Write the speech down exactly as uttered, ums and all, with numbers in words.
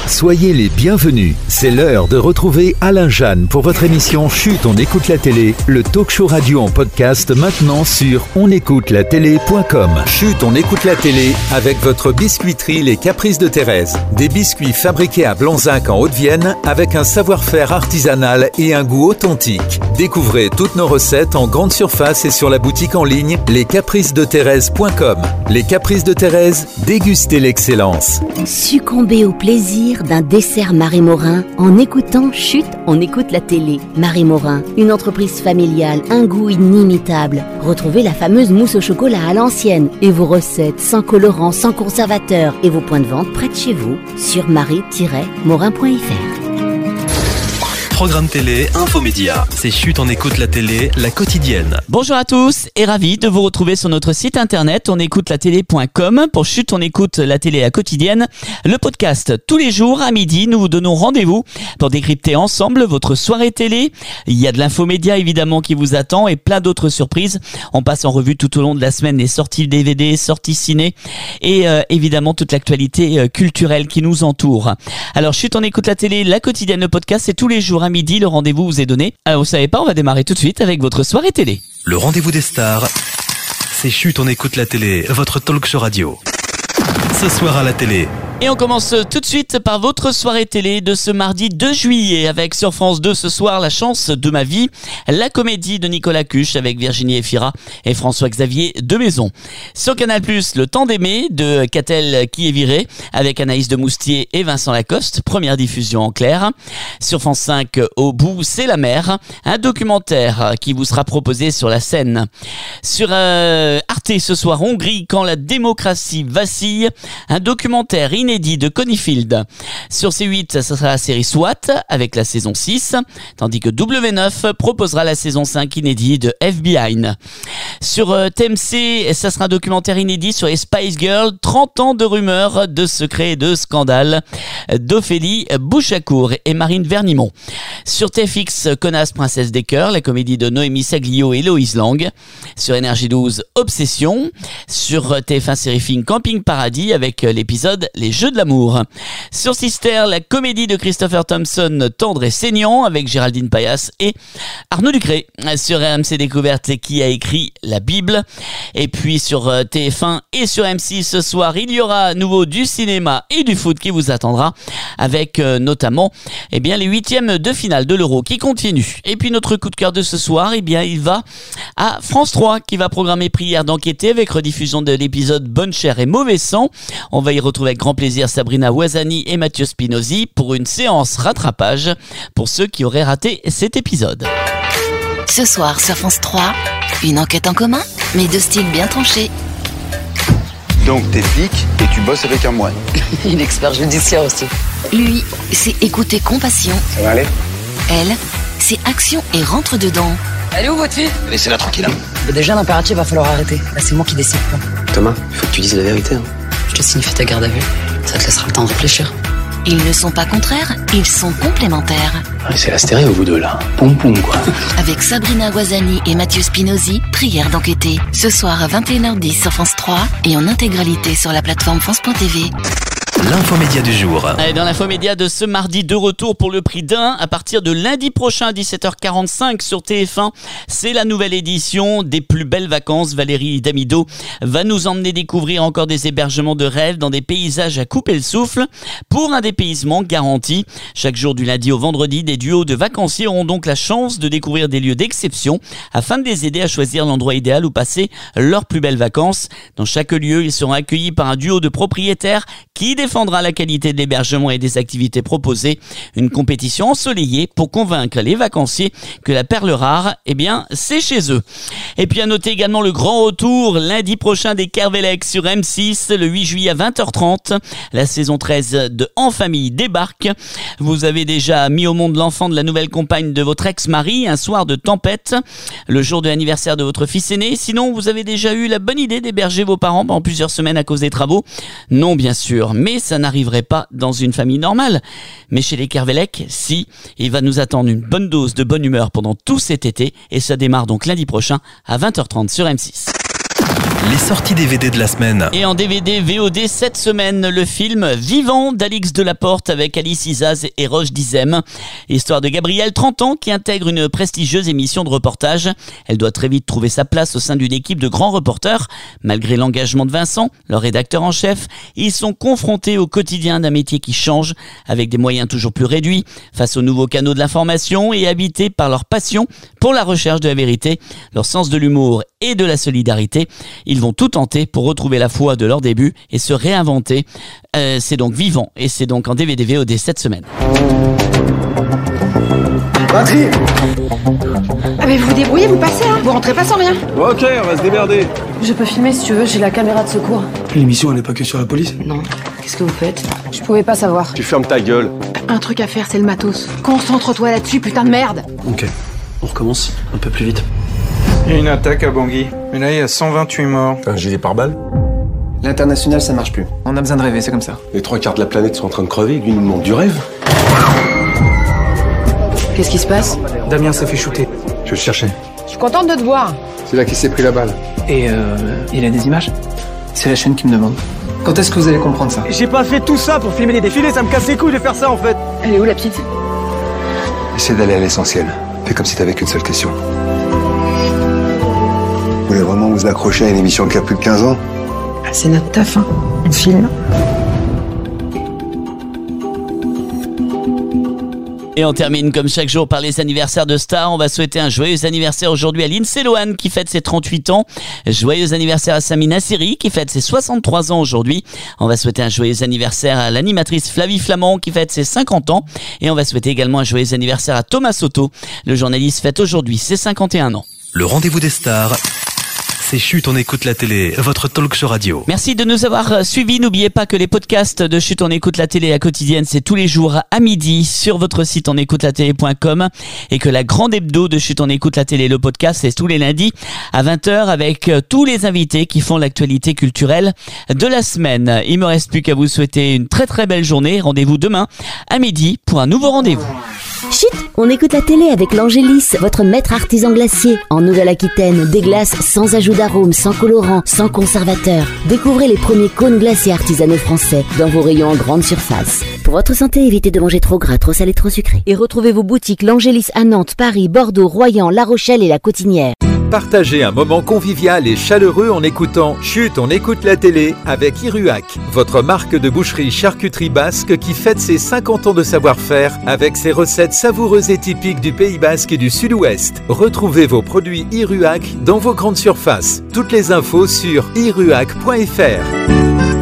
Soyez les bienvenus. C'est l'heure de retrouver Alain Jeanne pour votre émission Chut, on écoute la télé, le talk show radio en podcast maintenant sur on écoute la télé point com. Chut, on écoute la télé avec votre biscuiterie Les Caprices de Thérèse. Des biscuits fabriqués à Blanzac en Haute-Vienne avec un savoir-faire artisanal et un goût authentique. Découvrez toutes nos recettes en grande surface et sur la boutique en ligne les caprices de thérèse point com. Les Caprices de Thérèse, dégustez l'excellence. Succombez au plaisir d'un dessert Marie Morin en écoutant Chut, on écoute la télé. Marie Morin, une entreprise familiale, un goût inimitable. Retrouvez la fameuse mousse au chocolat à l'ancienne et vos recettes sans colorant, sans conservateur et vos points de vente près de chez vous sur marie tiret morin point f r. Programme télé, infomédia. C'est Chut, on écoute la télé, la quotidienne. Bonjour à tous et ravi de vous retrouver sur notre site internet on écoute la télé point com pour Chut, on écoute la télé, la quotidienne. Le podcast tous les jours à midi, nous vous donnons rendez-vous pour décrypter ensemble votre soirée télé. Il y a de l'infomédia évidemment qui vous attend et plein d'autres surprises. On passe en revue tout au long de la semaine les sorties D V D, sorties ciné et euh, évidemment toute l'actualité euh, culturelle qui nous entoure. Alors Chut, on écoute la télé, la quotidienne, le podcast, c'est tous les jours à midi, le rendez-vous vous est donné. Alors vous savez pas, on va démarrer tout de suite avec votre soirée télé. Le rendez-vous des stars, c'est Chut, on écoute la télé, votre talk show radio. Ce soir à la télé. Et on commence tout de suite par votre soirée télé de ce mardi deux juillet avec sur France deux ce soir La chance de ma vie, la comédie de Nicolas Cuche avec Virginie Efira et François-Xavier Demaison. Sur Canal plus, Le temps d'aimer de Catel qui est viré avec Anaïs de Moustier et Vincent Lacoste, première diffusion en clair. Sur France cinq, Au bout c'est la mer, un documentaire qui vous sera proposé sur la scène. Sur euh, Arte ce soir, Hongrie quand la démocratie vacille, un documentaire inédit de Coneyfield. Sur C huit, ça sera la série SWAT avec la saison six, tandis que W neuf proposera la saison cinq inédite de F B I. Sur euh, T M C, ça sera un documentaire inédit sur les Spice Girls, trente ans de rumeurs, de secrets et de scandales d'Ophélie Bouchacourt et Marine Vernimont. Sur T F X, Connasse, princesse des cœurs, la comédie de Noémie Saglio et Loïse Lang. Sur N R J douze, Obsession. Sur T F un Série Film, Camping Paradis avec l'épisode Les Jeux de l'amour. Sur Sister, la comédie de Christopher Thompson, Tendre et saignant avec Géraldine Payas et Arnaud Ducré. Sur R M C Découverte, qui a écrit la Bible. Et puis sur T F un et sur M six ce soir, il y aura à nouveau du cinéma et du foot qui vous attendra avec euh, notamment eh bien, les huitièmes de finale de l'Euro qui continuent. Et puis notre coup de cœur de ce soir, eh bien, il va à France trois qui va programmer Prière d'enquêter avec rediffusion de l'épisode Bonne chair et mauvais sang. On va y retrouver avec grand plaisir Sabrina Ouazani et Mathieu Spinozzi pour une séance rattrapage pour ceux qui auraient raté cet épisode. Ce soir sur France trois, une enquête en commun, mais de style bien tranché. Donc t'es flic et tu bosses avec un moine. Une expert judiciaire aussi. Lui, c'est écouter Compassion. Ça va aller ? Elle, c'est action et rentre dedans. Elle est où votre fille ? Laissez-la tranquille. Mais déjà l'impératif va falloir arrêter. Là c'est moi qui décide pas. Thomas, il faut que tu dises la vérité. Hein. Je te signifie ta garde à vue. Ça te laissera le temps de réfléchir. Ils ne sont pas contraires, ils sont complémentaires. Ouais, c'est la stéréo, vous deux là. Poum poum quoi. Avec Sabrina Ouazani et Mathieu Spinozzi, Prière d'enquêter. Ce soir à vingt et une heures dix sur France trois et en intégralité sur la plateforme France point T V. L'infomédia du jour. Allez, dans l'infomédia de ce mardi, de retour pour le prix d'un à partir de lundi prochain à dix-sept heures quarante-cinq sur T F un. C'est la nouvelle édition des plus belles vacances. Valérie Damido va nous emmener découvrir encore des hébergements de rêve dans des paysages à couper le souffle pour un dépaysement garanti. Chaque jour du lundi au vendredi, des duos de vacanciers auront donc la chance de découvrir des lieux d'exception afin de les aider à choisir l'endroit idéal où passer leurs plus belles vacances. Dans chaque lieu, ils seront accueillis par un duo de propriétaires qui défendra la qualité de l'hébergement et des activités proposées. Une compétition ensoleillée pour convaincre les vacanciers que la perle rare, eh bien, c'est chez eux. Et puis à noter également le grand retour lundi prochain des Kervelec sur M six, le huit juillet à vingt heures trente. La saison treize de En Famille débarque. Vous avez déjà mis au monde l'enfant de la nouvelle compagne de votre ex-mari un soir de tempête, le jour de l'anniversaire de votre fils aîné. Sinon, vous avez déjà eu la bonne idée d'héberger vos parents pendant plusieurs semaines à cause des travaux? Non, bien sûr, mais ça n'arriverait pas dans une famille normale. Mais chez les Kervelec, si, il va nous attendre une bonne dose de bonne humeur pendant tout cet été et ça démarre donc lundi prochain à vingt heures trente sur M six. Les sorties D V D de la semaine. Et en D V D V O D cette semaine, le film Vivant d'Alix Delaporte avec Alice Isaz et Roche Dizem. Histoire de Gabrielle, trente ans, qui intègre une prestigieuse émission de reportage. Elle doit très vite trouver sa place au sein d'une équipe de grands reporters. Malgré l'engagement de Vincent, leur rédacteur en chef, ils sont confrontés au quotidien d'un métier qui change, avec des moyens toujours plus réduits, face aux nouveaux canaux de l'information et habités par leur passion pour la recherche de la vérité, leur sens de l'humour et de la solidarité. Ils vont tout tenter pour retrouver la foi de leur début et se réinventer. Euh, c'est donc Vivant et c'est donc en D V D V O D cette semaine. Batterie. Ah mais vous vous débrouillez, vous passez hein. Vous rentrez pas sans rien. Ok, on va se démerder. Je peux filmer si tu veux, j'ai la caméra de secours. L'émission elle est pas que sur la police. Non. Qu'est-ce que vous faites? Je pouvais pas savoir. Tu fermes ta gueule. Un truc à faire, c'est le matos. Concentre-toi là-dessus, putain de merde. Ok, on recommence un peu plus vite. Il y a une attaque à Bangui. Mais là, il y a cent vingt-huit morts. Un gilet pare-balles. L'international, ça marche plus. On a besoin de rêver, c'est comme ça. Les trois quarts de la planète sont en train de crever, lui il nous demande du rêve. Qu'est-ce qui se passe? Damien s'est fait shooter. Je le cherchais. Je suis contente de te voir. C'est là qu'il s'est pris la balle. Et euh, il a des images? C'est la chaîne qui me demande. Quand est-ce que vous allez comprendre ça? J'ai pas fait tout ça pour filmer les défilés, ça me casse les couilles de faire ça en fait. Elle est où la petite? Essaie d'aller à l'essentiel. Fais comme si t'avais qu'une seule question. Vous voulez vraiment vous accrocher à une émission qui a plus de quinze ans? C'est notre taf, hein. On filme. Et on termine comme chaque jour par les anniversaires de stars. On va souhaiter un joyeux anniversaire aujourd'hui à Lindsay Lohan qui fête ses trente-huit ans. Joyeux anniversaire à Sami Nasseri qui fête ses soixante-trois ans aujourd'hui. On va souhaiter un joyeux anniversaire à l'animatrice Flavie Flamand qui fête ses cinquante ans. Et on va souhaiter également un joyeux anniversaire à Thomas Soto. Le journaliste fête aujourd'hui ses cinquante et un ans. Le rendez-vous des stars. C'est Chut, on écoute la télé, votre talk show radio. Merci de nous avoir suivis. N'oubliez pas que les podcasts de Chut, on écoute la télé à quotidienne, c'est tous les jours à midi sur votre site on écoute la télé point com et que la grande hebdo de Chut, on écoute la télé, le podcast, c'est tous les lundis à vingt heures avec tous les invités qui font l'actualité culturelle de la semaine. Il me reste plus qu'à vous souhaiter une très très belle journée. Rendez-vous demain à midi pour un nouveau rendez-vous. Chut, on écoute la télé avec l'Angélis, votre maître artisan glacier. En Nouvelle-Aquitaine, des glaces sans ajout d'arôme, sans colorant, sans conservateur. Découvrez les premiers cônes glaciers artisanaux français dans vos rayons en grande surface. Pour votre santé, évitez de manger trop gras, trop salé, trop sucré. Et retrouvez vos boutiques l'Angélis à Nantes, Paris, Bordeaux, Royan, La Rochelle et La Cotinière. Partagez un moment convivial et chaleureux en écoutant Chut, on écoute la télé avec Iruhac, votre marque de boucherie charcuterie basque qui fête ses cinquante ans de savoir-faire avec ses recettes savoureuses et typiques du Pays Basque et du Sud-Ouest. Retrouvez vos produits Iruhac dans vos grandes surfaces. Toutes les infos sur iruhac point f r.